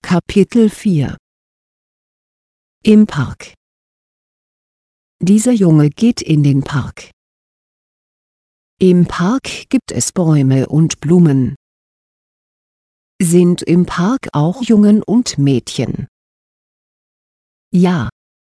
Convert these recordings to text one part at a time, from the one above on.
Kapitel 4 Im Park. Dieser Junge geht in den Park. Im Park gibt es Bäume und Blumen. Sind im Park auch Jungen und Mädchen? Ja.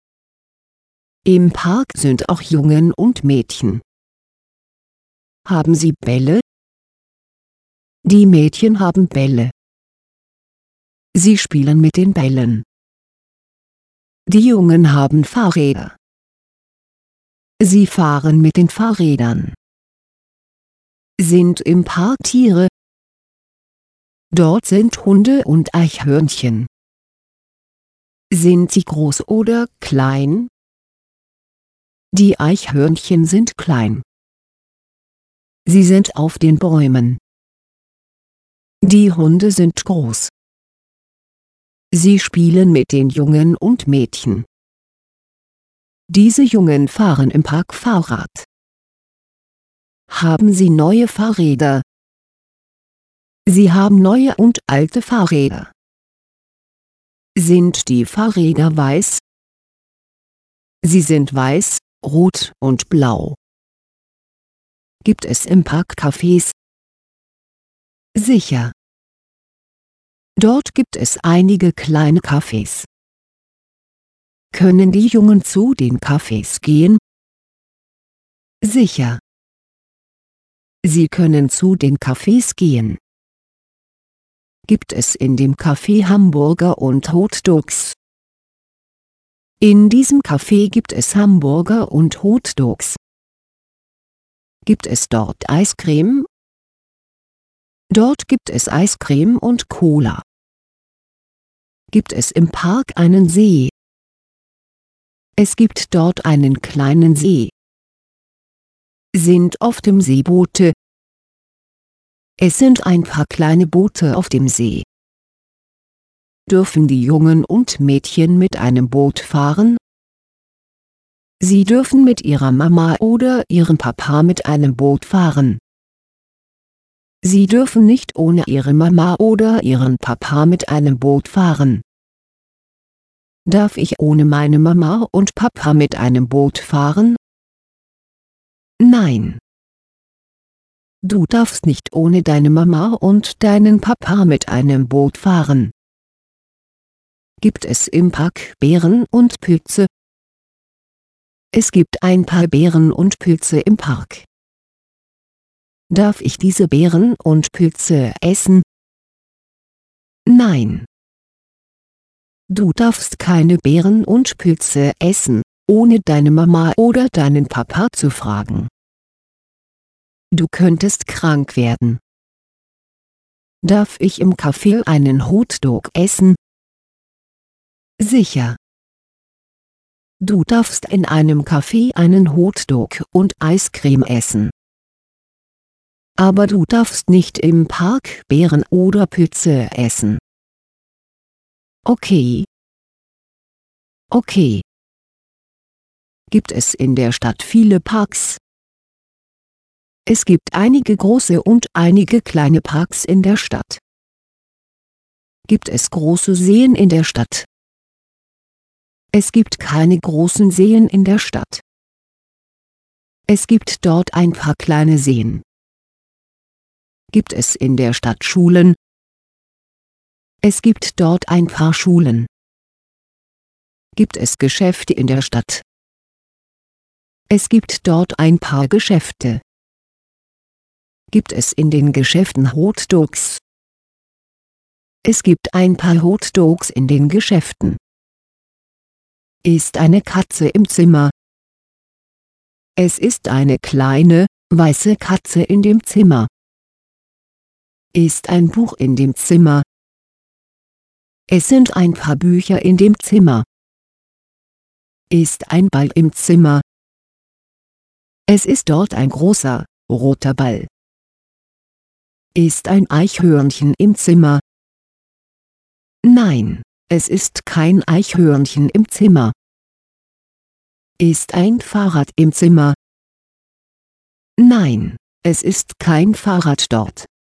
Im Park sind auch Jungen und Mädchen. Haben sie Bälle? Die Mädchen haben Bälle. Sie spielen mit den Bällen. Die Jungen haben Fahrräder. Sie fahren mit den Fahrrädern. Sind im Park Tiere? Dort sind Hunde und Eichhörnchen. Sind sie groß oder klein? Die Eichhörnchen sind klein. Sie sind auf den Bäumen. Die Hunde sind groß. Sie spielen mit den Jungen und Mädchen. Diese Jungen fahren im Park Fahrrad. Haben sie neue Fahrräder? Sie haben neue und alte Fahrräder. Sind die Fahrräder weiß? Sie sind weiß, rot und blau. Gibt es im Park Cafés? Sicher. Dort gibt es einige kleine Cafés. Können die Jungen zu den Cafés gehen? Sicher. Sie können zu den Cafés gehen. Gibt es in dem Café Hamburger und Hotdogs? In diesem Café gibt es Hamburger und Hotdogs. Gibt es dort Eiscreme? Dort gibt es Eiscreme und Cola. Gibt es im Park einen See? Es gibt dort einen kleinen See. Sind auf dem See Boote? Es sind ein paar kleine Boote auf dem See. Dürfen die Jungen und Mädchen mit einem Boot fahren? Sie dürfen mit ihrer Mama oder ihrem Papa mit einem Boot fahren. Sie dürfen nicht ohne ihre Mama oder ihren Papa mit einem Boot fahren. Darf ich ohne meine Mama und Papa mit einem Boot fahren? Nein. Du darfst nicht ohne deine Mama und deinen Papa mit einem Boot fahren. Gibt es im Park Beeren und Pilze? Es gibt ein paar Beeren und Pilze im Park. Darf ich diese Beeren und Pilze essen? Nein. Du darfst keine Beeren und Pilze essen, ohne deine Mama oder deinen Papa zu fragen. Du könntest krank werden. Darf ich im Café einen Hotdog essen? Sicher. Du darfst in einem Café einen Hotdog und Eiscreme essen. Aber du darfst nicht im Park Beeren oder Pilze essen. Okay. Okay. Gibt es in der Stadt viele Parks? Es gibt einige große und einige kleine Parks in der Stadt. Gibt es große Seen in der Stadt? Es gibt keine großen Seen in der Stadt. Es gibt dort ein paar kleine Seen. Gibt es in der Stadt Schulen? Es gibt dort ein paar Schulen. Gibt es Geschäfte in der Stadt? Es gibt dort ein paar Geschäfte. Gibt es in den Geschäften Hotdogs? Es gibt ein paar Hotdogs in den Geschäften. Ist eine Katze im Zimmer? Es ist eine kleine, weiße Katze in dem Zimmer. Ist ein Buch in dem Zimmer? Es sind ein paar Bücher in dem Zimmer. Ist ein Ball im Zimmer? Es ist dort ein großer, roter Ball. Ist ein Eichhörnchen im Zimmer? Nein, es ist kein Eichhörnchen im Zimmer. Ist ein Fahrrad im Zimmer? Nein, es ist kein Fahrrad dort.